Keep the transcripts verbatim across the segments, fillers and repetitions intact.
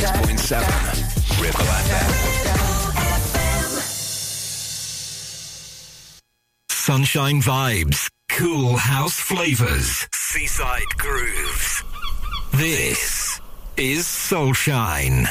six point seven Ripple F M. Sunshine vibes, cool house flavors, seaside grooves. This is Soulshine.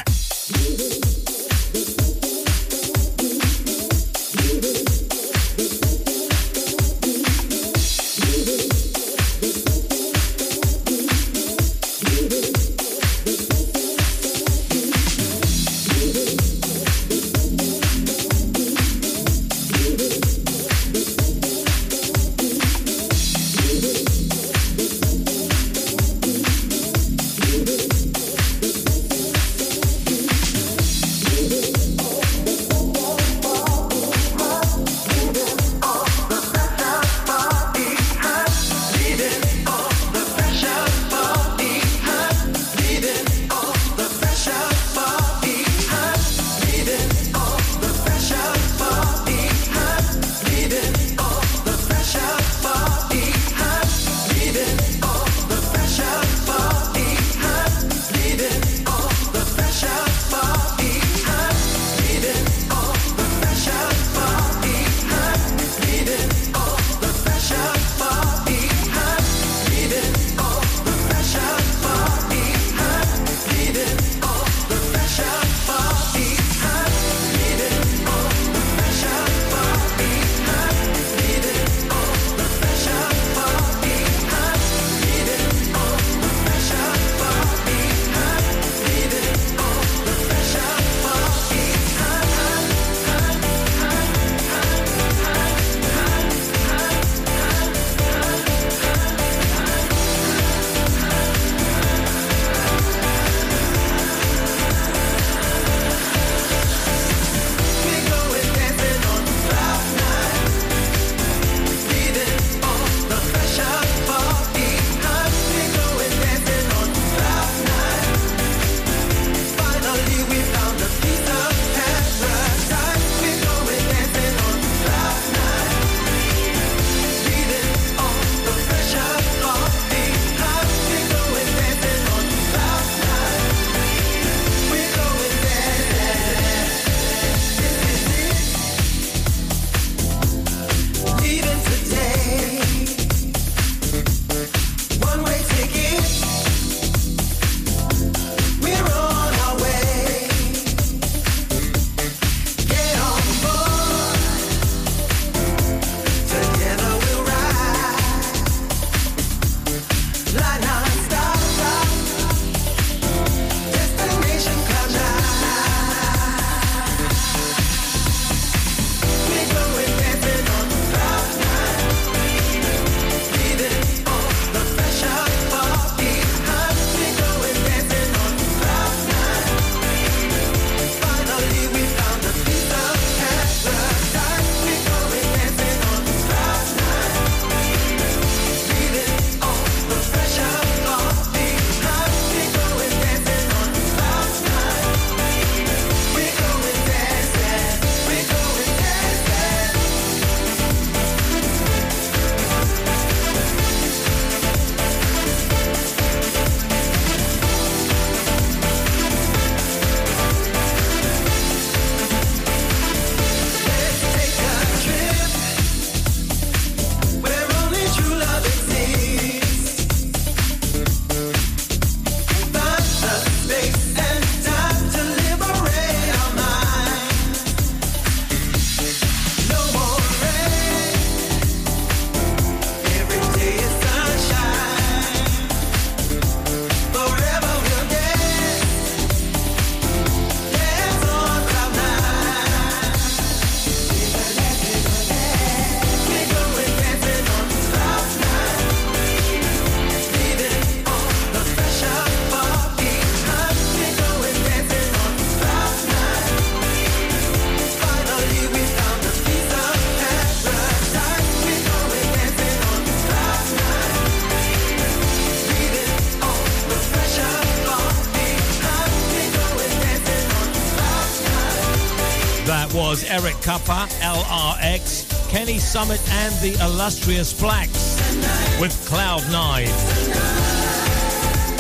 Was Eric Cuppa, L R X, Kenny Summit and the Illustrious Blacks with Cloud nine.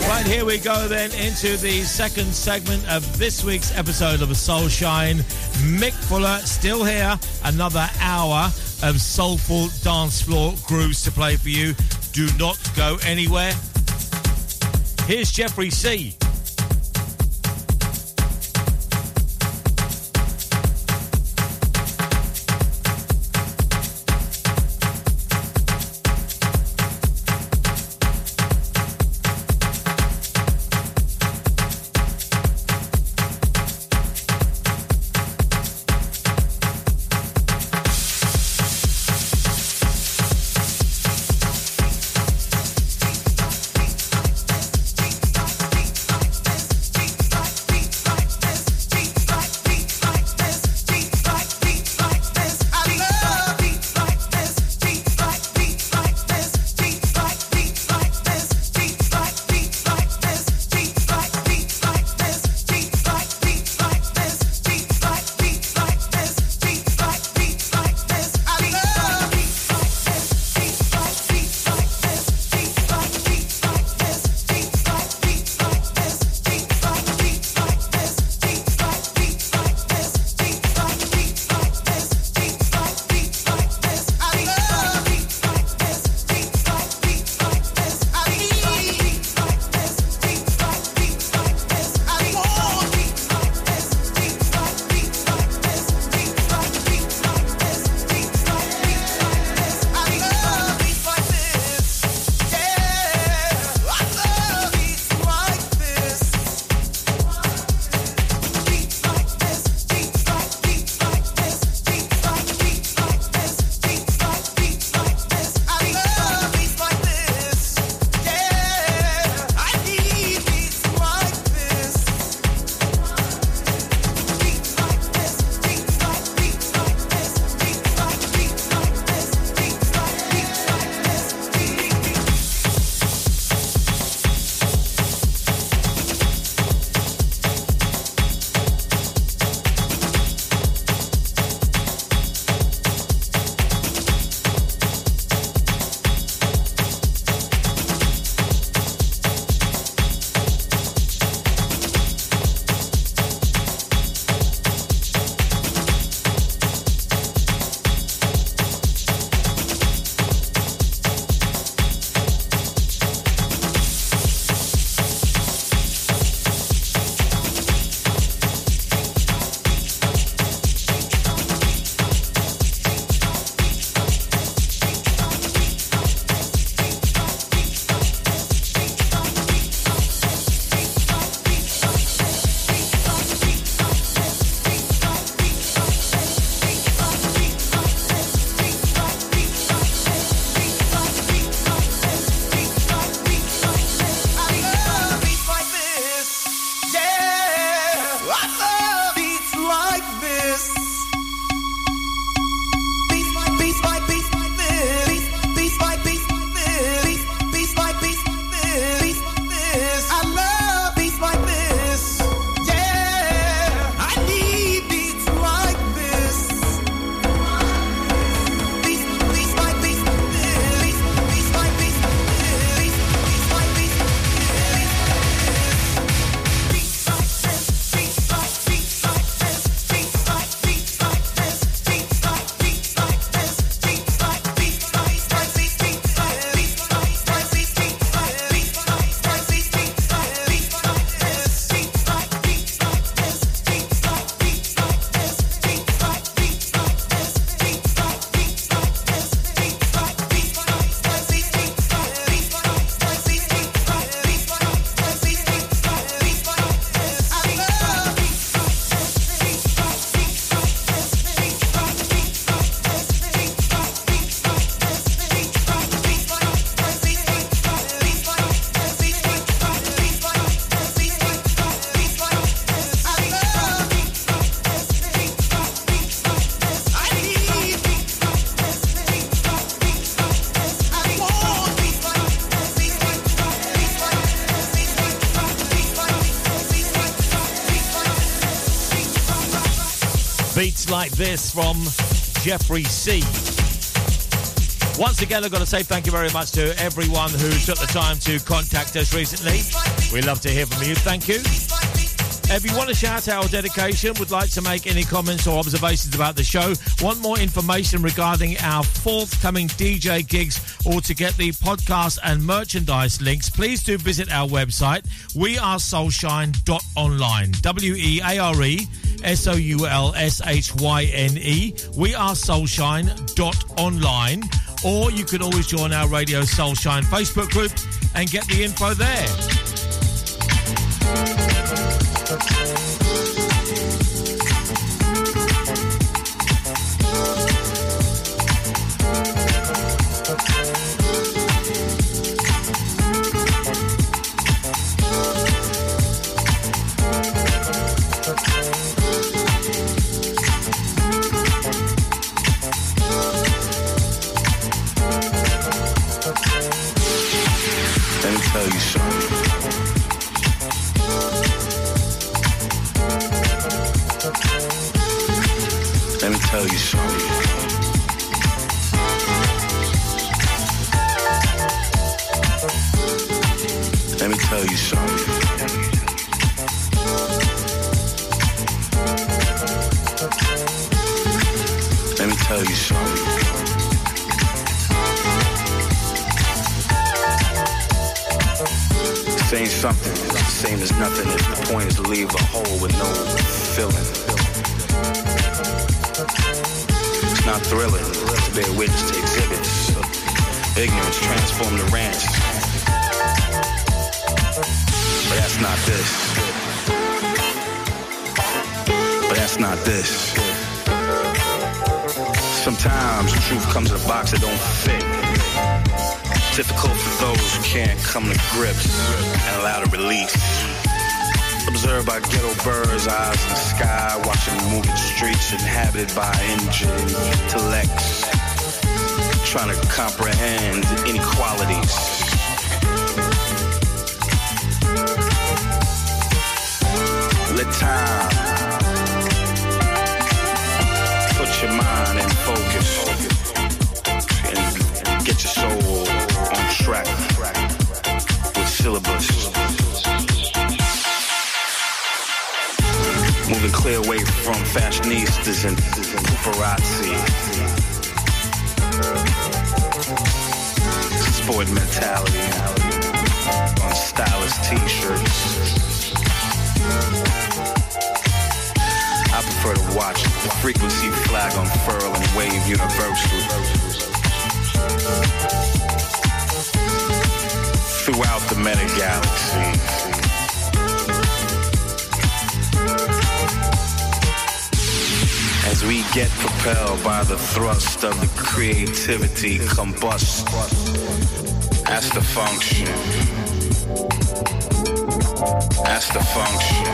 Right, here we go then into the second segment of this week's episode of Soul Shine. Mick Fuller still here, another hour of soulful dance floor grooves to play for you. Do not go anywhere. Here's Jeffrey C. Beats like this from Jeffrey C. Once again, I've got to say thank you very much to everyone who took the time to contact us recently. We love to hear from you. Thank you. If you want to shout out or dedication, would like to make any comments or observations about the show, want more information regarding our forthcoming D J gigs, or to get the podcast and merchandise links, please do visit our website, we are soulshine dot online. W E A R E S O U L S H Y N E. we are soulshine dot online. Or you can always join our Radio Soulshine Facebook group and get the info there. Let me tell you something. Let me tell you something. Let me tell you something. Let me tell you something. Saying something is the same as nothing if the point is to leave a hole with no filling. It's not thrilling to bear witness to exhibits of ignorance transformed to rants. But that's not this. But that's not this. Sometimes the truth comes in a box that don't fit. Difficult for those who can't come to grips and allow to release. Observed by ghetto birds, eyes in the sky, watching moving streets inhabited by injured intellects, trying to comprehend inequalities. Let time put your mind in focus and get your soul on track with syllabus. Moving clear away from fashionistas and paparazzi. Sport mentality on stylish t-shirts. I prefer to watch the frequency flag unfurl and wave universally throughout the meta-galaxy. As we get propelled by the thrust of the creativity combust. That's the function. That's the function.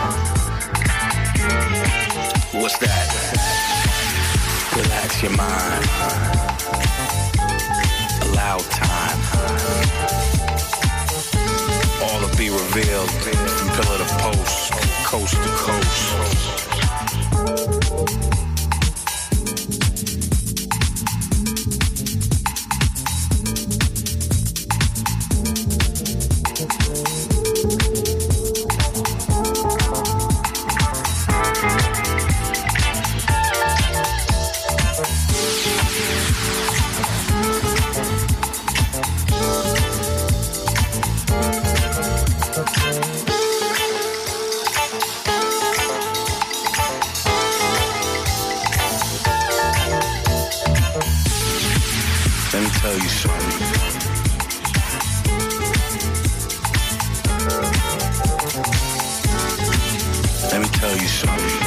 What's that? Relax your mind. Allow time. All to be revealed from pillar to post, coast to coast. Let me tell you something. Let me tell you something.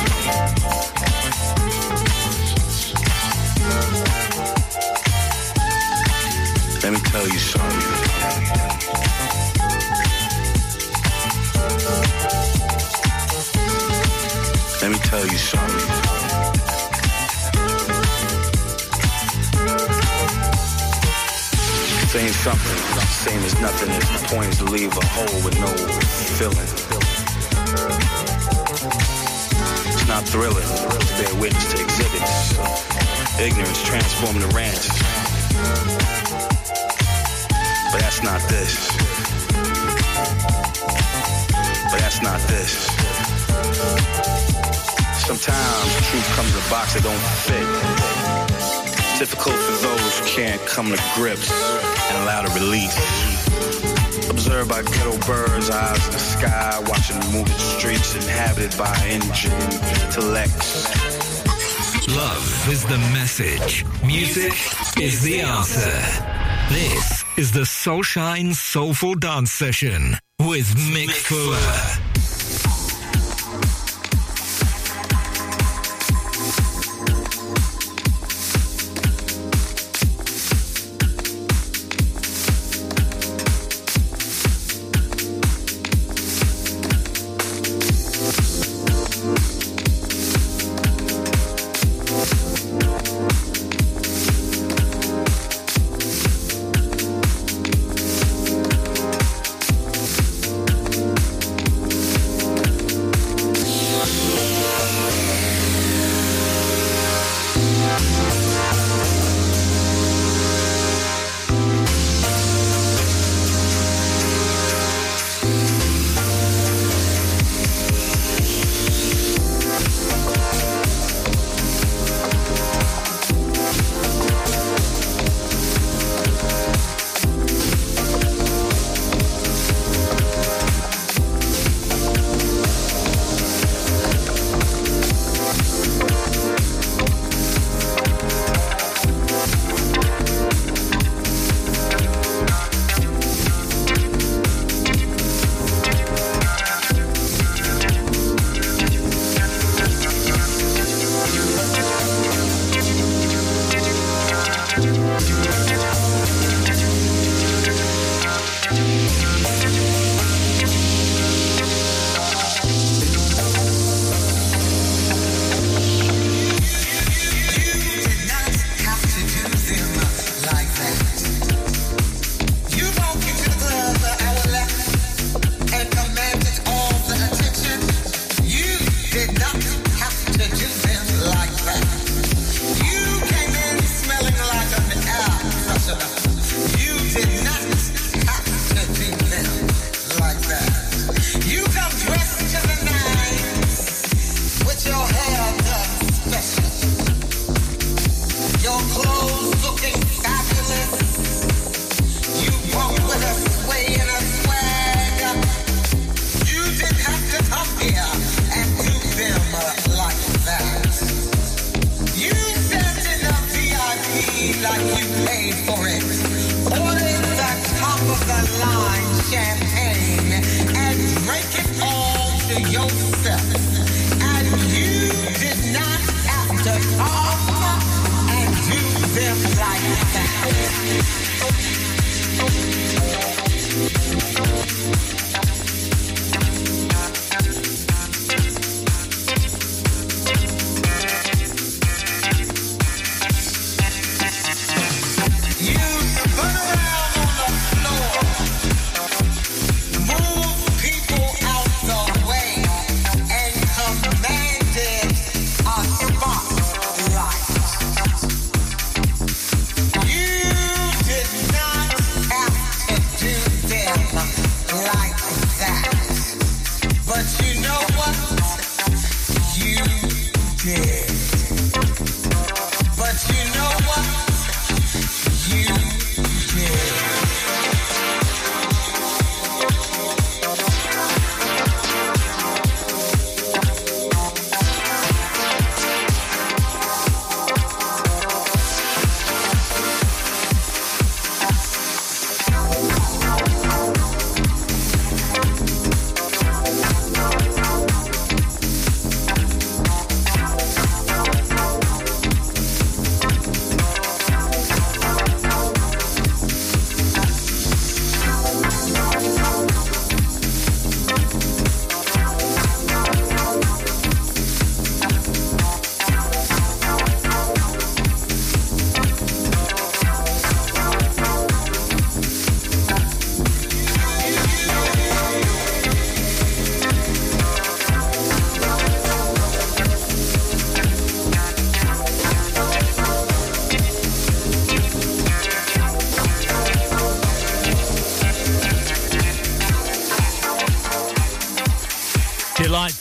Let me tell you something. Let me tell you something. Saying something is the same as nothing if the point is to leave a hole with no filling. It's not thrilling to bear witness to exhibits of ignorance transformed to rants. But that's not this. But that's not this. Sometimes truth comes in a box that don't fit. Difficult for those who can't come to grips and allow the release. Observed by ghetto birds, eyes in the sky, watching the moving streets inhabited by engine intellects. Love is the message. Music is the answer. This is the Soulshine Soulful Dance Session with Mick, Mick Fuller. Fuller.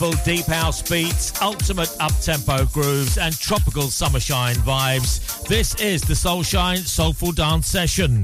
chill deep house beats, ultimate up-tempo grooves and tropical summershine vibes. This is the Soulshine Soulful Dance Session.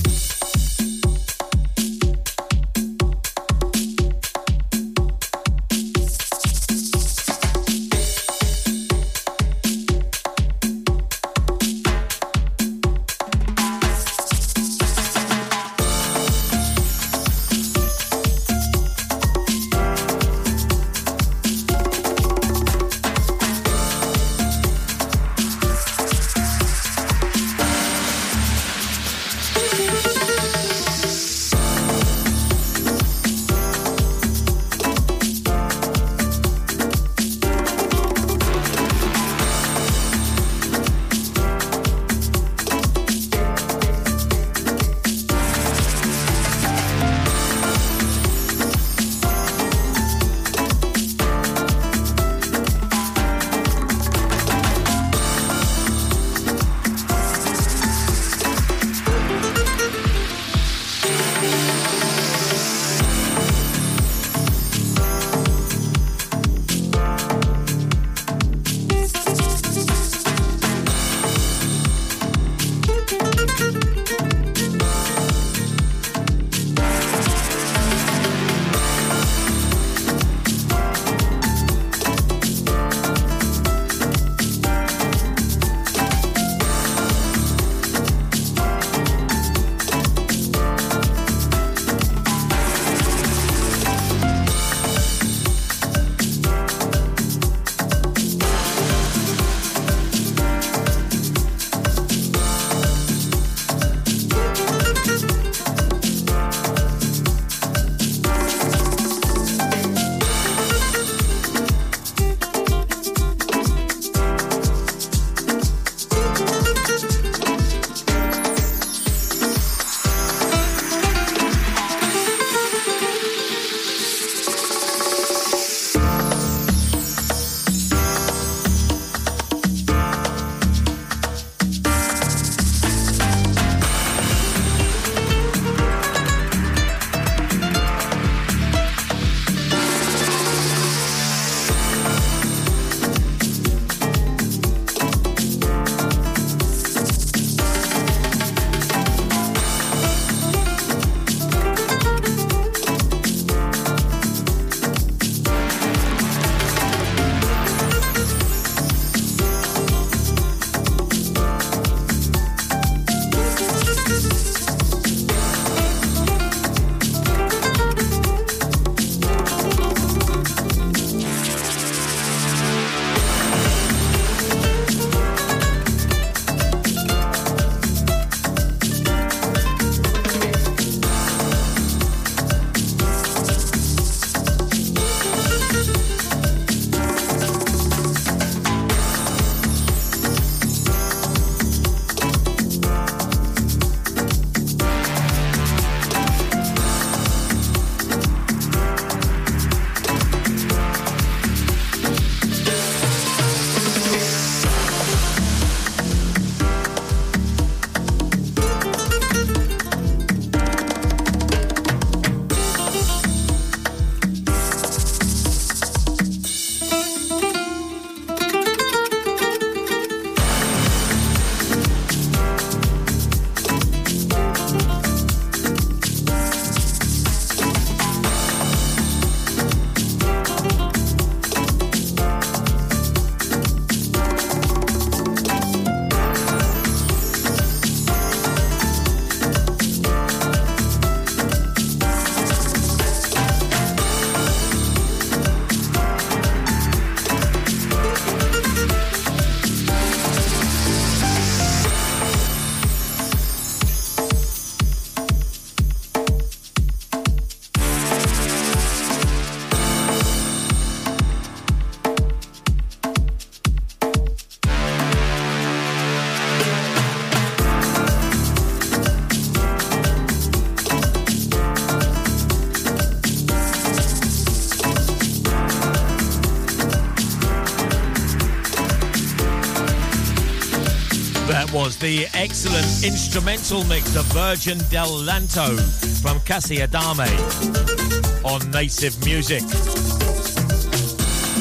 was the excellent instrumental mix of Virgin del Lanto from Cassie Adame on Native Music.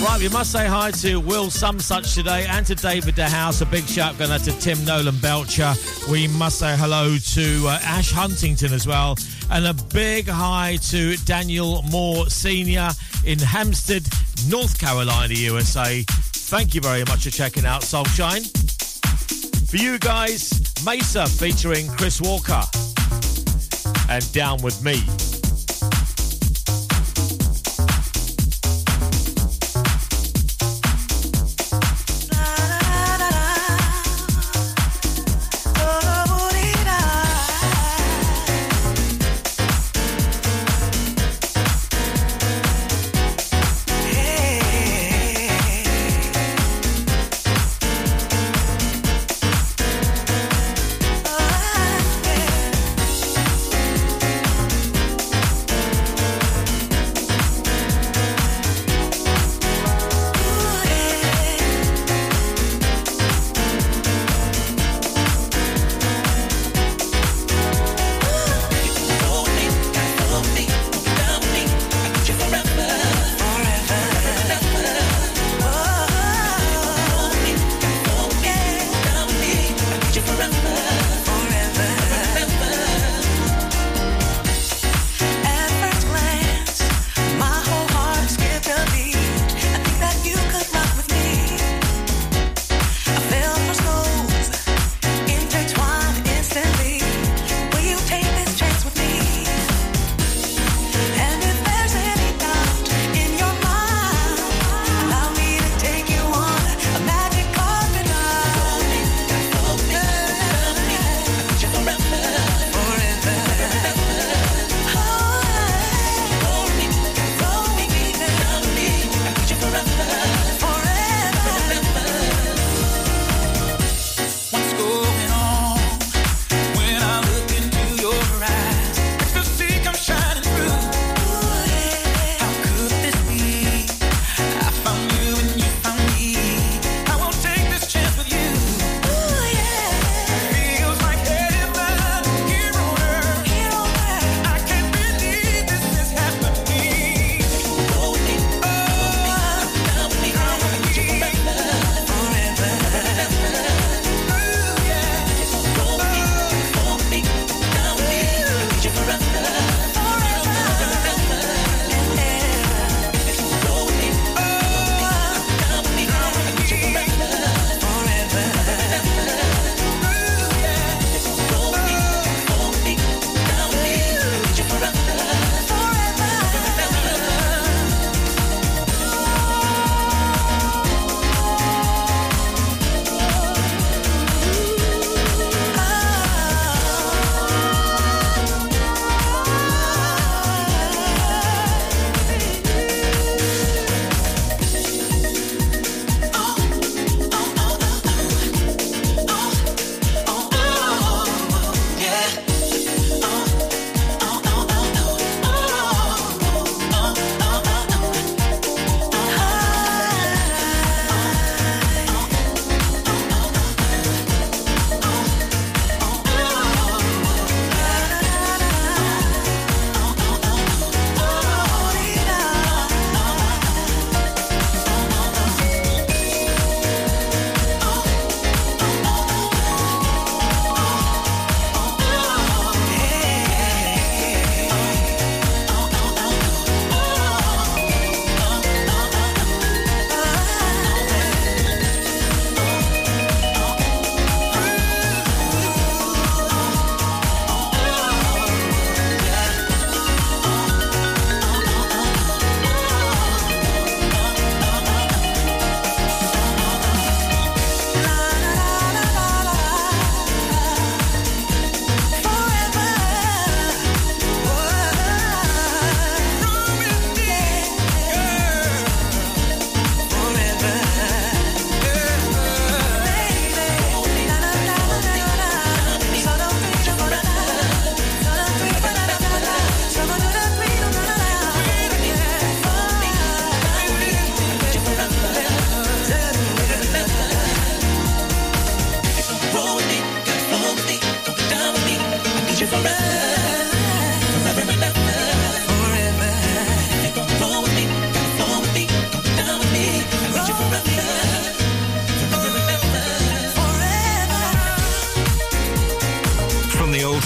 Right, we must say hi to Will Sumsuch today and to David DeHouse. A big shout going out to Tim Nolan Belcher. We must say hello to uh, Ash Huntington as well. And a big hi to Daniel Moore Senior in Hampstead, North Carolina, U S A. Thank you very much for checking out Soulshine. For you guys, Mesa featuring Chris Walker and Down With Me. Oh, yeah.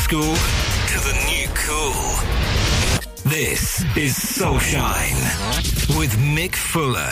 school to the new cool. This is Soulshine with Mick Fuller.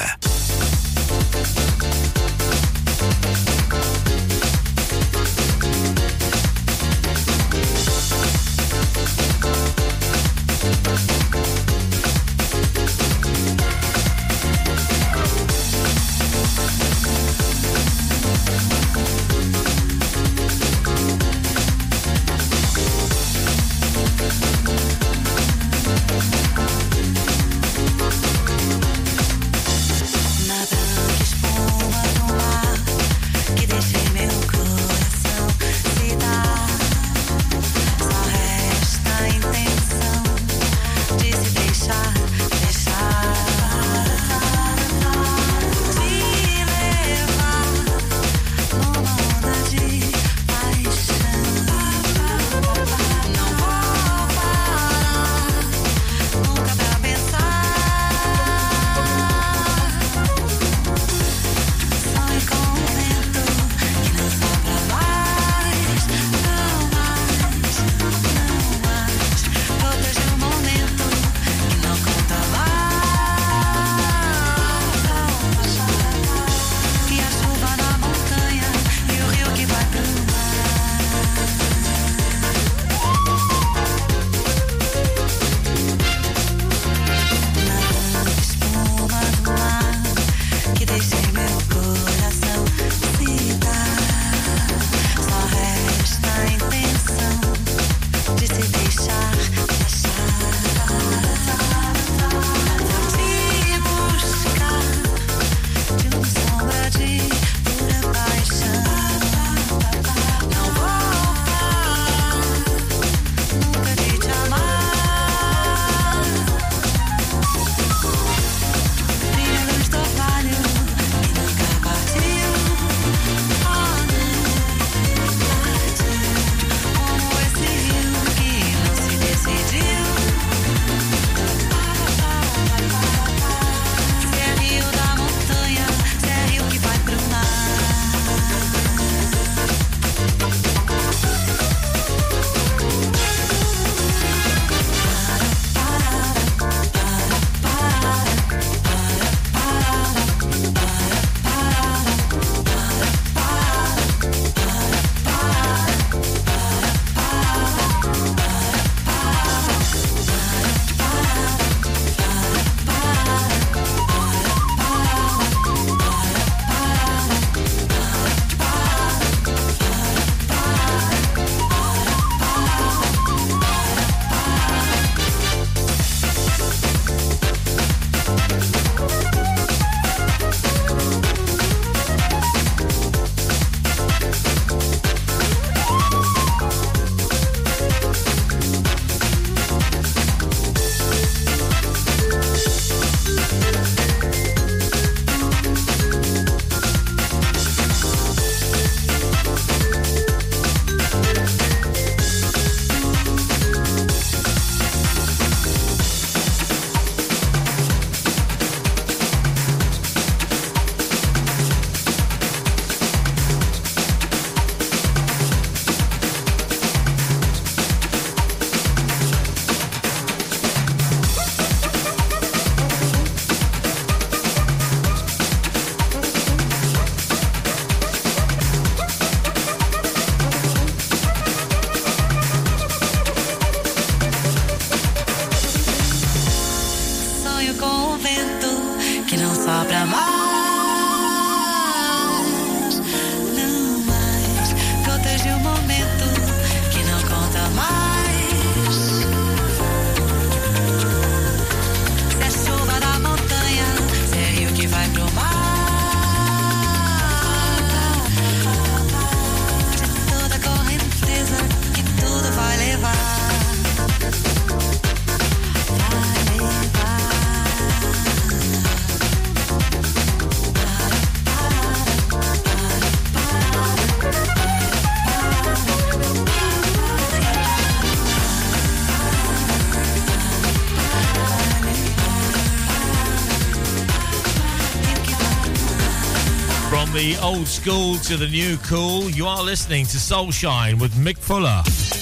the old school to the new cool. You are listening to Soulshine with Mick Fuller.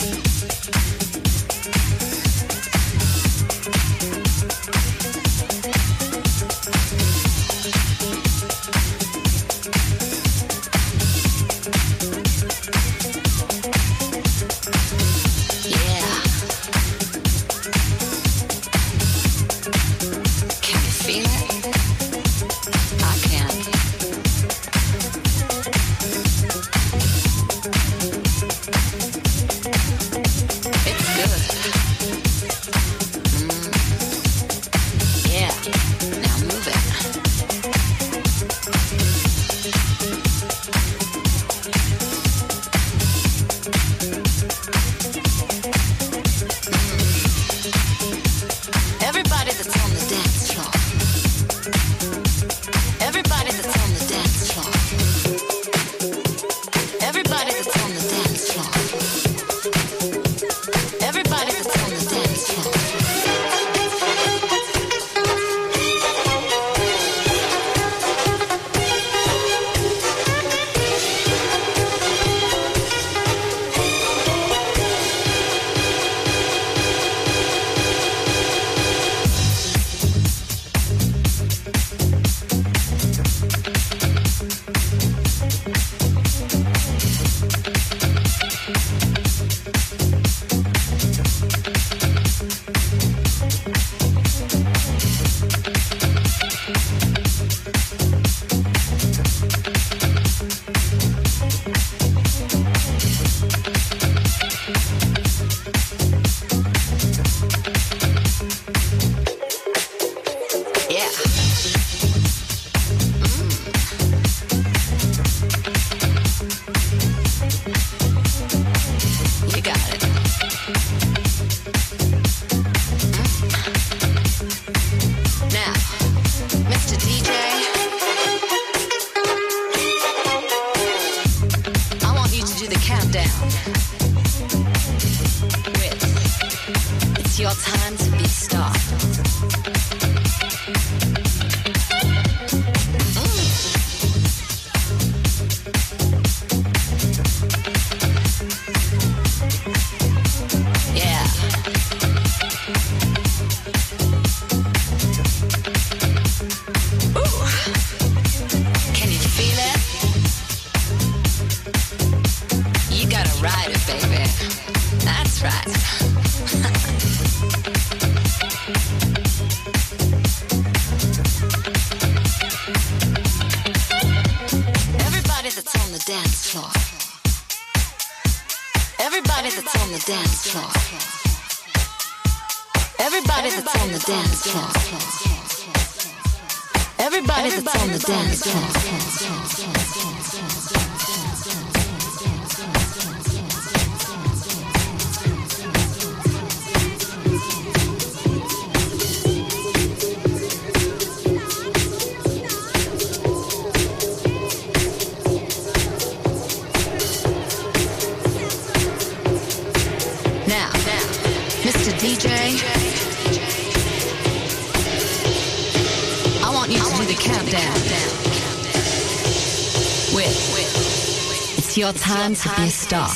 It's your time to be a star.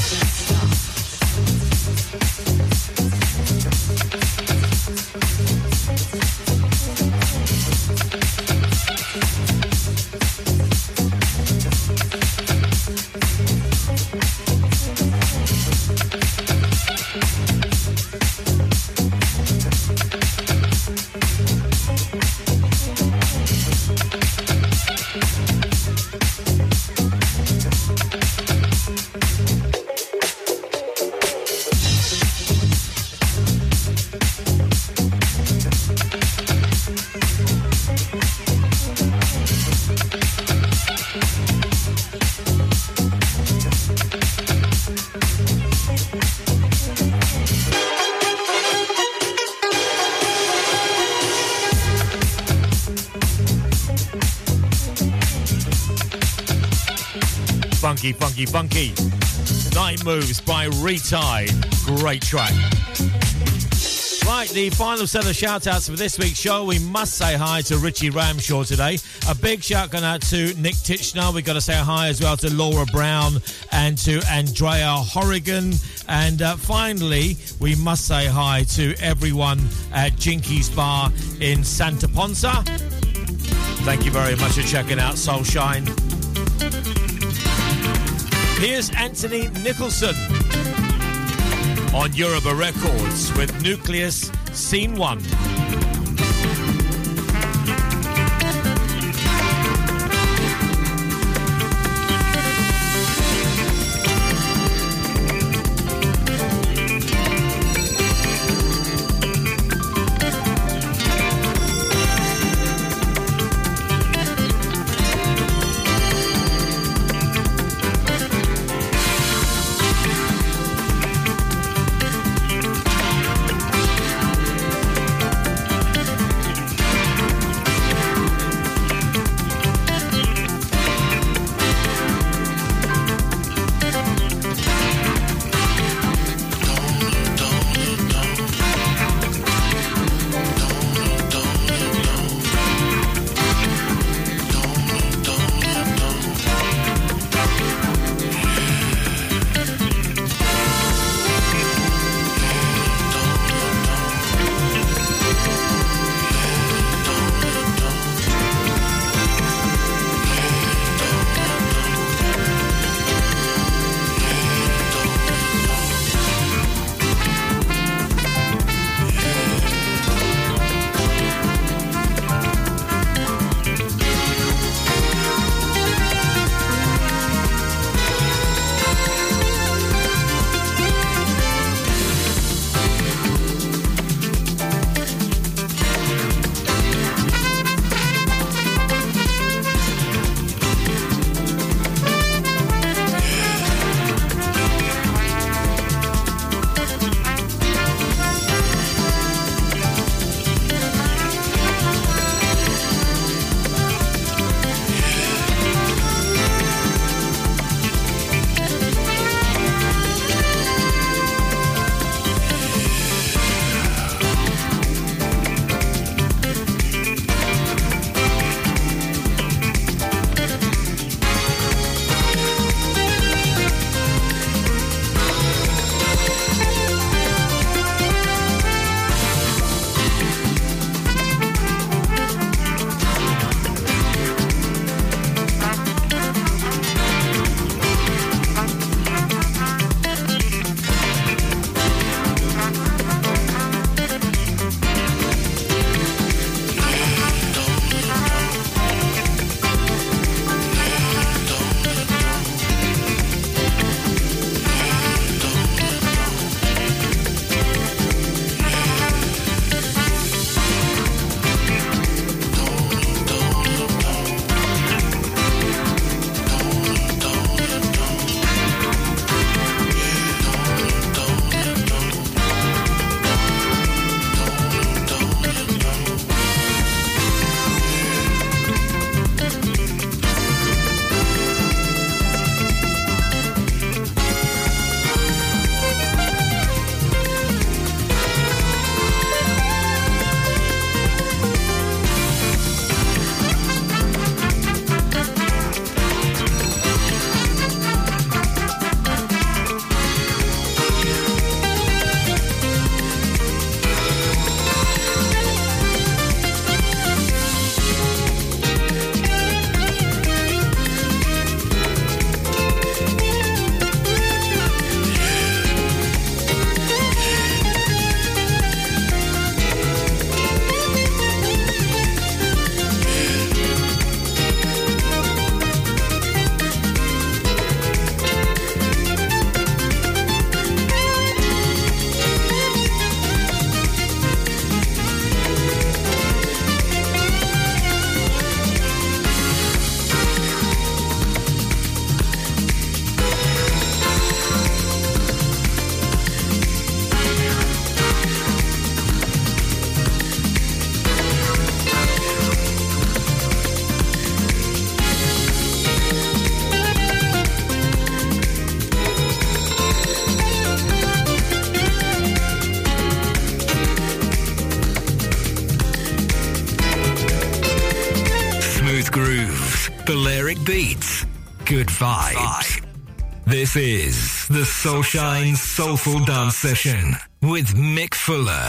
Funky, funky, funky. Night Moves by Retide. Great track. Right, the final set of shout-outs for this week's show. We must say hi to Richie Ramshaw today. A big shout going out to Nick Titchener. We've got to say hi as well to Laura Brown and to Andrea Horrigan. And uh, finally, we must say hi to everyone at Jinky's Bar in Santa Ponsa. Thank you very much for checking out Soulshine. Here's Anthony Nicholson on Yoruba Records with Nucleus Scene one. Balearic beats, good vibes. This is the Soulshine Soulful Dance Session with Mick Fuller.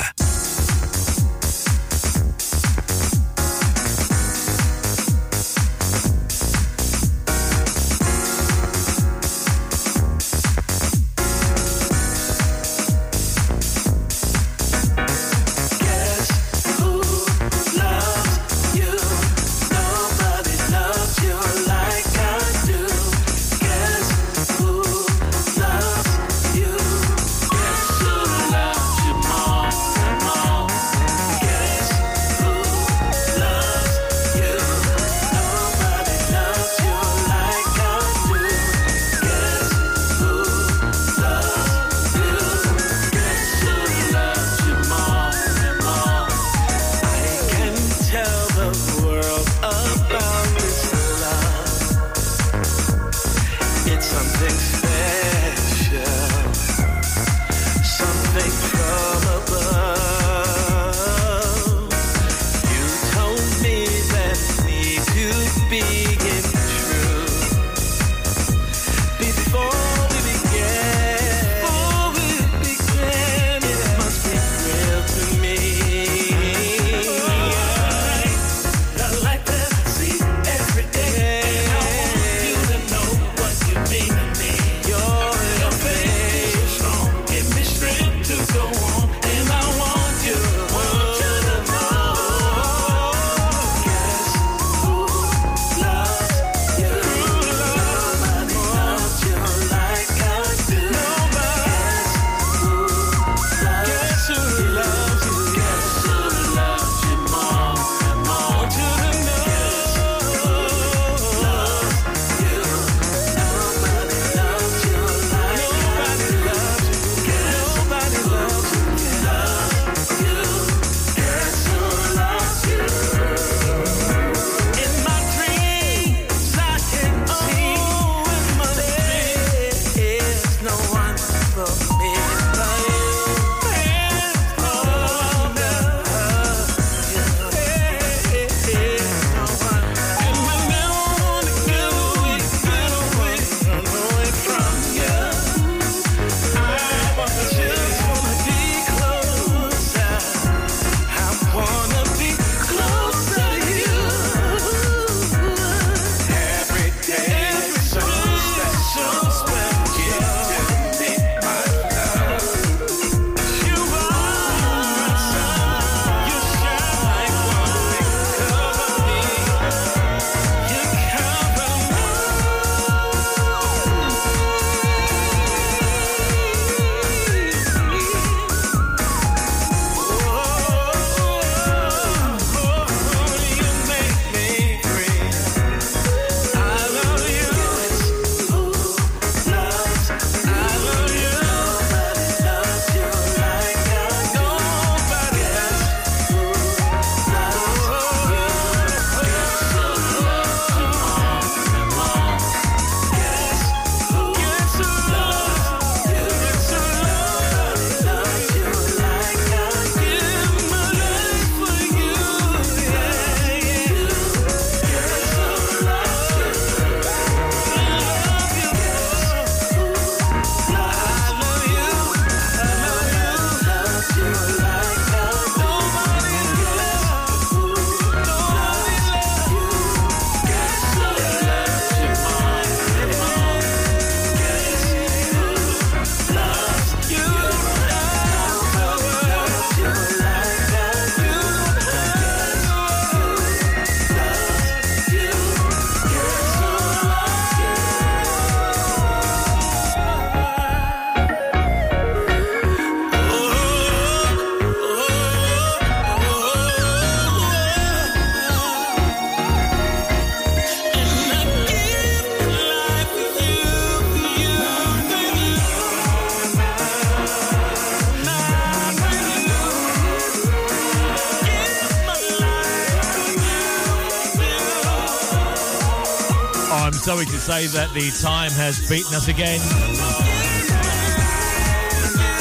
Sorry to say that the time has beaten us again.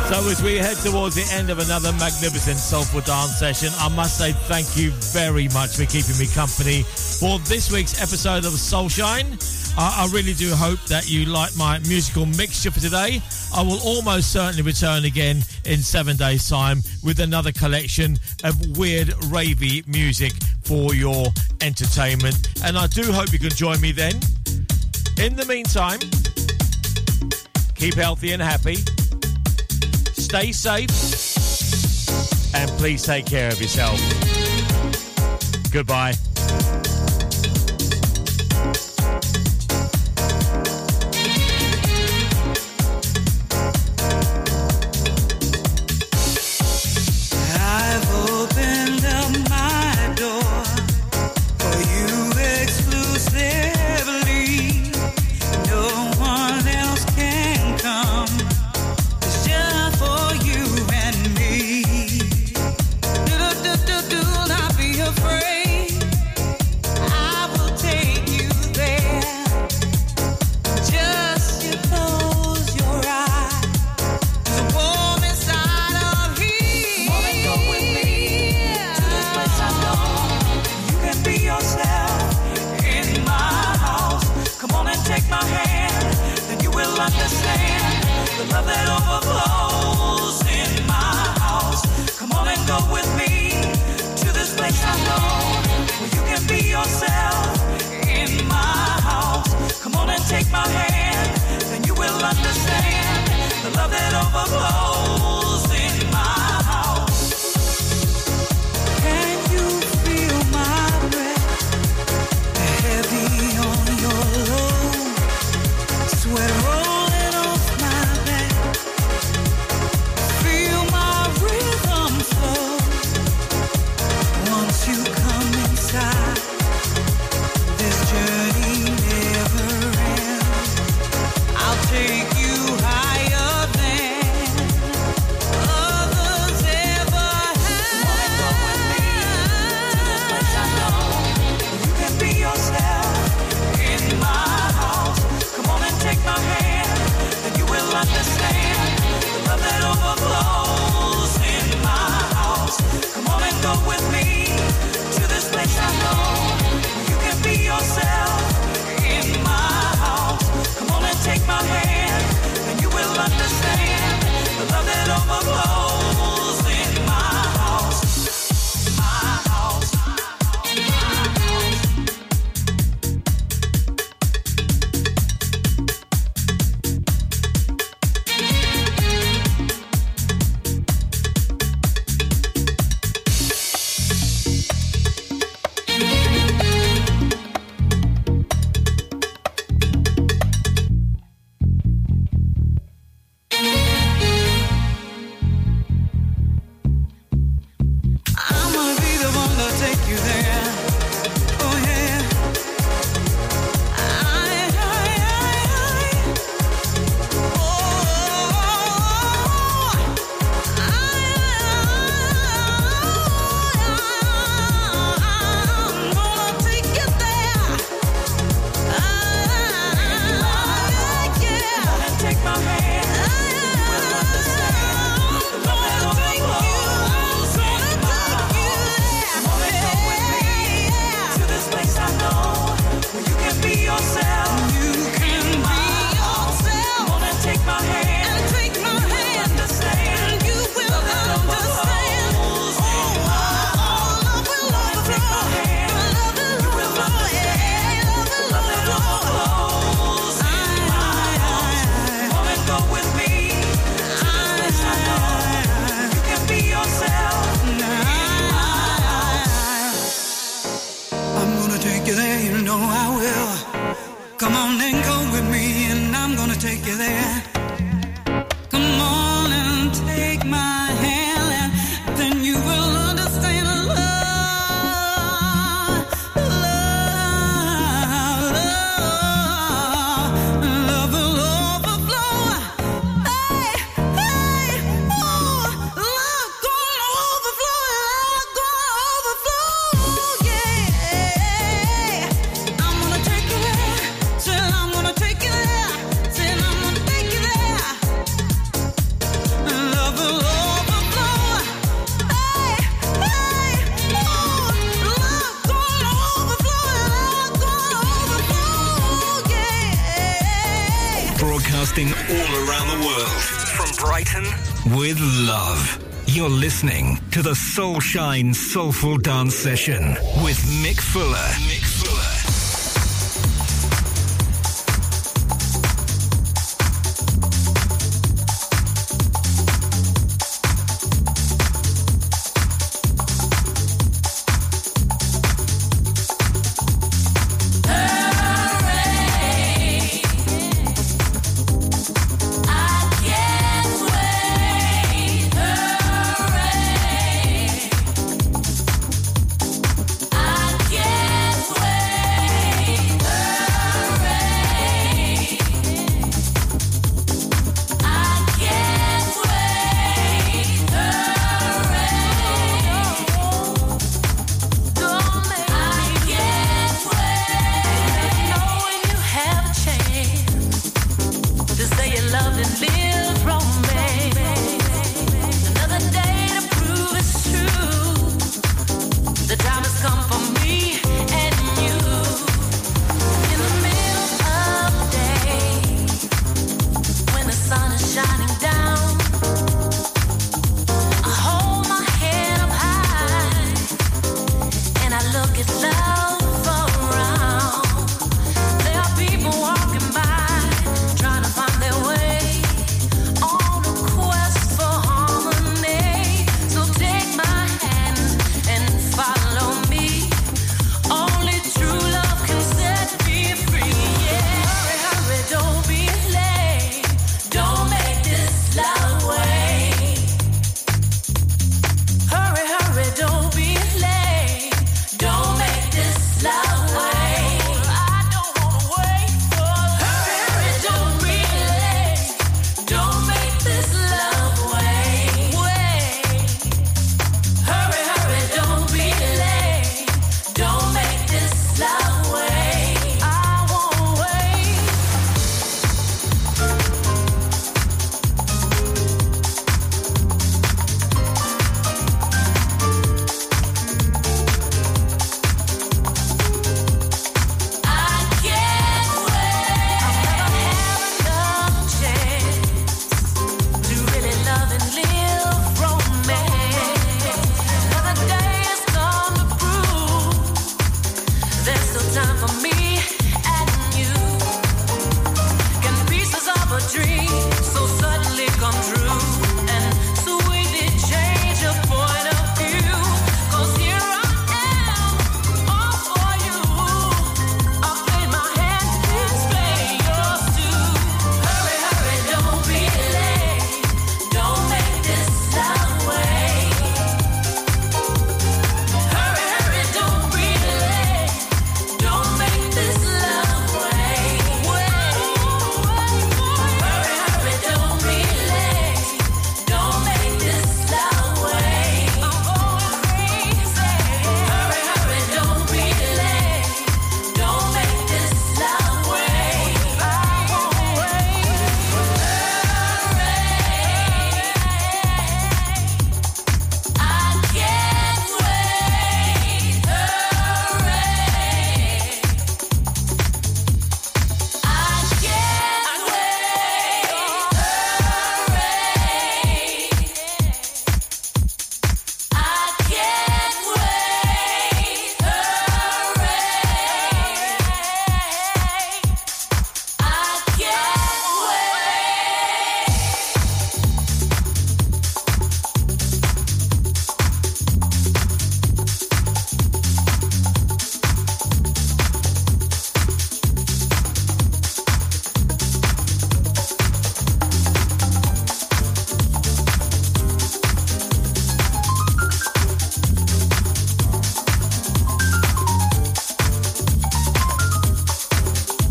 So as we head towards the end of another magnificent Soulful Dance session, I must say thank you very much for keeping me company for this week's episode of Soulshine. I, I really do hope that you like my musical mixture for today. I will almost certainly return again in seven days' time with another collection of weird, ravey music for your entertainment. And I do hope you can join me then. In the meantime, keep healthy and happy. Stay safe. And please take care of yourself. Goodbye. Take you there. broadcasting all around the world. From Brighton, with love. You're listening to the Soulshine Soulful Dance Session with Mick Fuller.